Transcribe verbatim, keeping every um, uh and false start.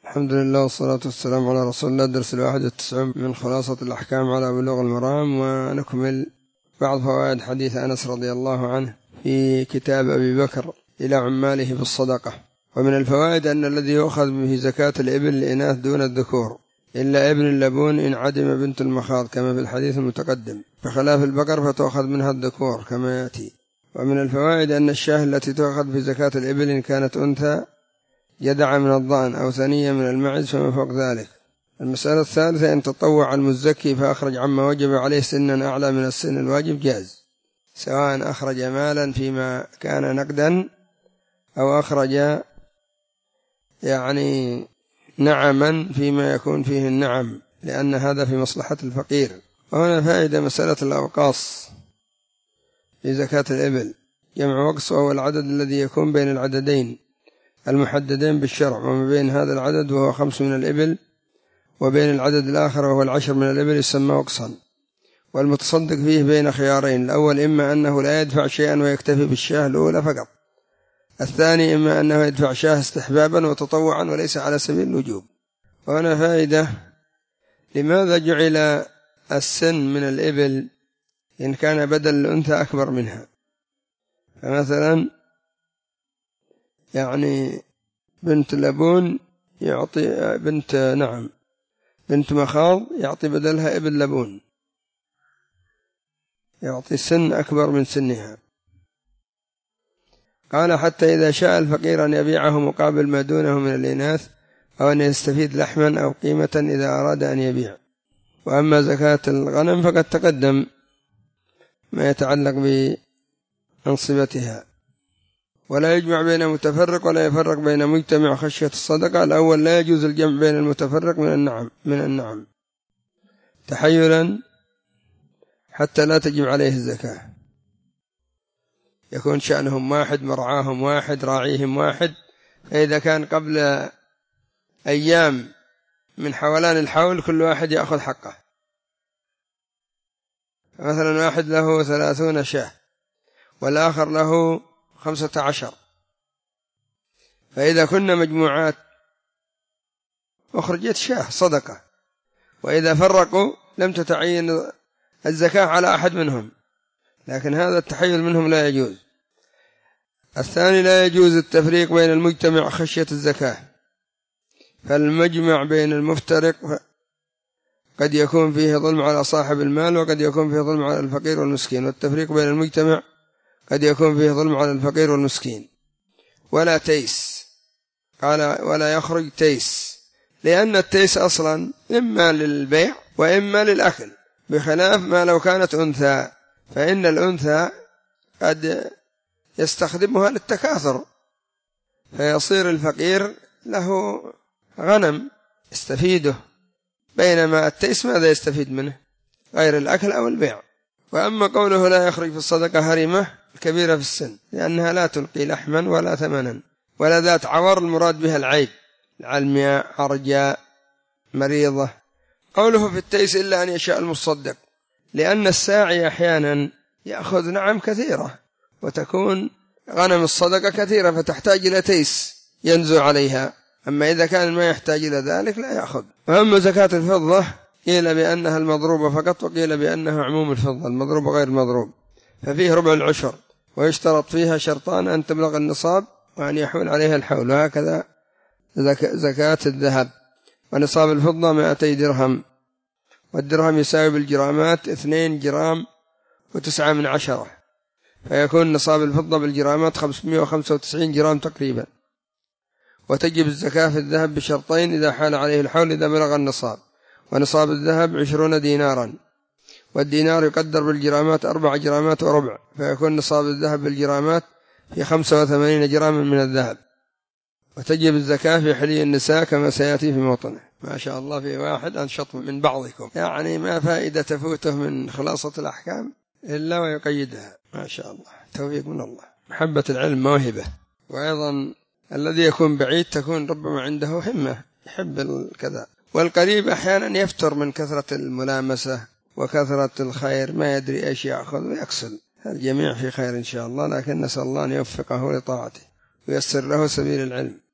الحمد لله والصلاة والسلام على رسول الله. درس الواحد والتسعون من خلاصة الأحكام على بلوغ المرام، ونكمل بعض فوائد حديث أنس رضي الله عنه في كتاب أبي بكر إلى عماله بالصدقة. ومن الفوائد أن الذي يؤخذ به زكاة الإبل الإناث دون الذكور إلا ابن اللبون إن عدم بنت المخاض كما في الحديث المتقدم، بخلاف البقر فتؤخذ منها الذكور كما يأتي. ومن الفوائد أن الشاة التي تؤخذ في زكاة الإبل إن كانت أنثى جدع من الضأن أو ثنية من المعز فما فوق ذلك. المسألة الثالثة أن تطوع المزكي فأخرج عما وجب عليه سنا أعلى من السن الواجب جاز، سواء أخرج مالا فيما كان نقدا أو أخرج يعني نعما فيما يكون فيه النعم، لأن هذا في مصلحة الفقير. وهنا فائدة مسألة الأوقاص في زكاة الإبل. جمع وقص وهو العدد الذي يكون بين العددين المحددين بالشرع، وما بين هذا العدد وهو خمس من الإبل وبين العدد الآخر وهو العشر من الإبل يسمى وقصا. والمتصدق فيه بين خيارين: الأول إما أنه لا يدفع شيئا ويكتفي بالشاة الأولى فقط، الثاني إما أنه يدفع شاة استحبابا وتطوعا وليس على سبيل الوجوب. وهنا فائدة: لماذا جعل السن من الإبل إن كان بدل الأنثى أكبر منها؟ فمثلا يعني بنت لبون يعطي بنت نعم بنت مخاض يعطي بدلها ابن لبون، يعطي سن أكبر من سنها. قال: حتى إذا شاء الفقير أن يبيعه مقابل ما دونه من الإناث، أو أن يستفيد لحما أو قيمة إذا أراد أن يبيع. وأما زكاة الغنم فقد تقدم ما يتعلق بأنصبتها. ولا يجمع بين متفرق ولا يفرق بين مجتمع خشية الصدقة. الأول لا يجوز الجمع بين المتفرق من النعم من النعم تحيلا حتى لا تجب عليه الزكاة، يكون شأنهم واحد، مرعاهم واحد، راعيهم واحد. فإذا كان قبل أيام من حولان الحول كل واحد يأخذ حقه، مثلا واحد له ثلاثون شاة والآخر له خمسة عشر، فإذا كنا مجموعات أخرجت شاة صدقة، وإذا فرقوا لم تتعين الزكاة على أحد منهم، لكن هذا التحيل منهم لا يجوز. الثاني لا يجوز التفريق بين المجتمع خشية الزكاة، فالمجمع بين المفترق قد يكون فيه ظلم على صاحب المال وقد يكون فيه ظلم على الفقير والمسكين، والتفريق بين المجتمع قد يكون فيه ظلم على الفقير والمسكين. ولا تيس، قال: ولا يخرج تيس، لأن التيس أصلا إما للبيع وإما للأكل، بخلاف ما لو كانت أنثى، فإن الأنثى قد يستخدمها للتكاثر، فيصير الفقير له غنم يستفيده، بينما التيس ماذا يستفيد منه غير الأكل أو البيع. وأما قوله لا يخرج في الصدقة هرمة كبيرة في السن، لأنها لا تلقي لحما ولا ثمنا ولا ذات عور المراد بها العيب، العلمياء، عرجاء، مريضة. قوله في التيس إلا أن يشاء المصدق، لأن الساعي أحيانا يأخذ نعم كثيرة وتكون غنم الصدقة كثيرة فتحتاج إلى تيس ينزو عليها، أما إذا كان ما يحتاج إلى ذلك لا يأخذ. وأما زكاة الفضة قيل بأنها المضروبة فقط، وقيل بأنها عموم الفضة المضروبة غير المضروب، ففيه ربع العشر، ويشترط فيها شرطان: أن تبلغ النصاب وأن يحول عليها الحول. وهكذا زكاة الذهب، ونصاب الفضة مائتي درهم، والدرهم يساوي بالجرامات اثنين جرام وتسعة من عشرة، فيكون نصاب الفضة بالجرامات خمسمائة وخمسة وتسعين جرام تقريبا. وتجب الزكاة في الذهب بشرطين: إذا حال عليه الحول إذا بلغ النصاب، ونصاب الذهب عشرون دينارا، والدينار يقدر بالجرامات أربع جرامات وربع، فيكون نصاب الذهب بالجرامات في خمسة وثمانين جراما من الذهب. وتجب الزكاة في حلي النساء كما سيأتي في موطنه. ما شاء الله، في واحد أنشط من بعضكم، يعني ما فائدة تفوته من خلاصة الأحكام إلا ويقيدها. ما شاء الله، توفيق من الله. محبة العلم موهبة، وأيضا الذي يكون بعيد تكون ربما عنده همة يحب الكذا، والقريب أحيانا يفتر من كثرة الملامسة وكثرة الخير، ما يدري إيش يأخذ ويكسل. الجميع في خير إن شاء الله، لكن نسأل الله أن يوفقه لطاعته ويسر له سبيل العلم.